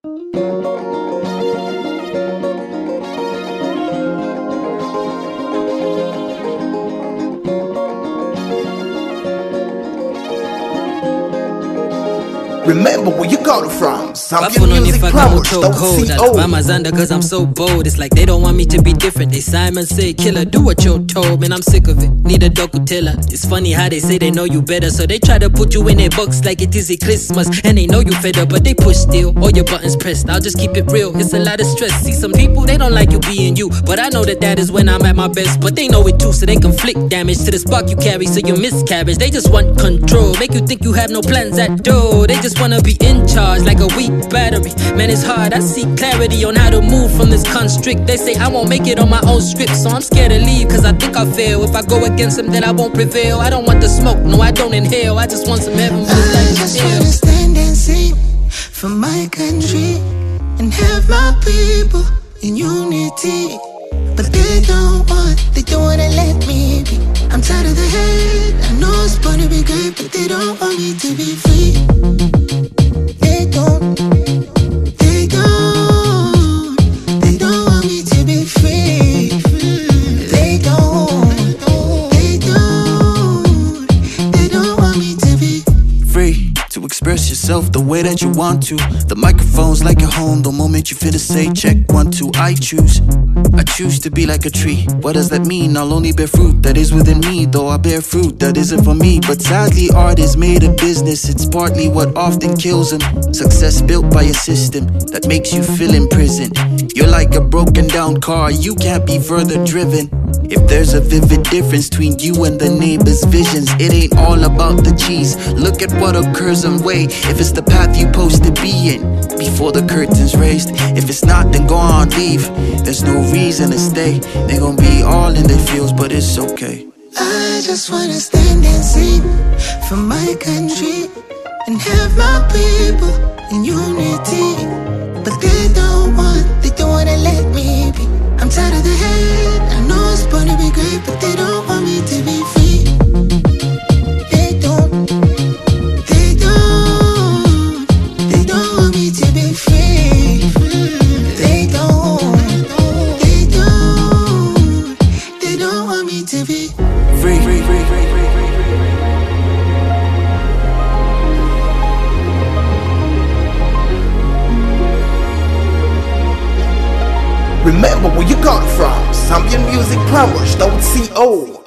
Remember where you got it from. Zambian cause I'm so bold. It's like they don't want me to be different. They Simon say, killer, do what you're told. Man, I'm sick of it, need a docu teller. It's funny how they say they know you better, so they try to put you in a box like it is a Christmas. And they know you fed up, but they push still. All your buttons pressed, I'll just keep it real. It's a lot of stress. See, some people, they don't like you being you, but I know that is when I'm at my best. But they know it too, so they conflict damage to the spark you carry, so you miscarriage. They just want control, make you think you have no plans at all. They just wanna be in charge like a weak battery. Man, it's hard, I see clarity on how to move from this constrict. They say I won't make it on my own script, so I'm scared to leave cause I think I'll fail. If I go against them then I won't prevail. I don't want the smoke, no I don't inhale. I just want some heaven, but it's like I just wanna stand and sing for my country and have my people in unity. But they don't wanna let me be. I'm tired of the hate, I know it's gonna be great, but they don't want me to be free. They don't want me to be free. They don't want me to be free to express yourself the way that you want to. The microphone's like your home. The moment you feel to say check 1, 2, I choose to be like a tree. What does that mean? I'll only bear fruit that is within me, though I bear fruit that isn't for me. But sadly art is made a business. It's partly what often kills them. Success built by a system that makes you feel imprisoned. You're like a broken down car, you can't be further driven. If there's a vivid difference between you and the neighbor's visions, it ain't all about the cheese. Look at what occurs and weigh if it's the path you supposed to be in before the curtain's raised. If it's not, then go on, leave. There's no reason to stay. They gon' be all in their fields, but it's okay. I just wanna stand and sing for my country and have my people in unity. But they don't wanna let me be. I'm tired of the hate, I know it's gonna be great, but they don't want me to be free. They don't want me to be free. They don't want me to be free. Remember where you got it from. ZambianMusicProwers.co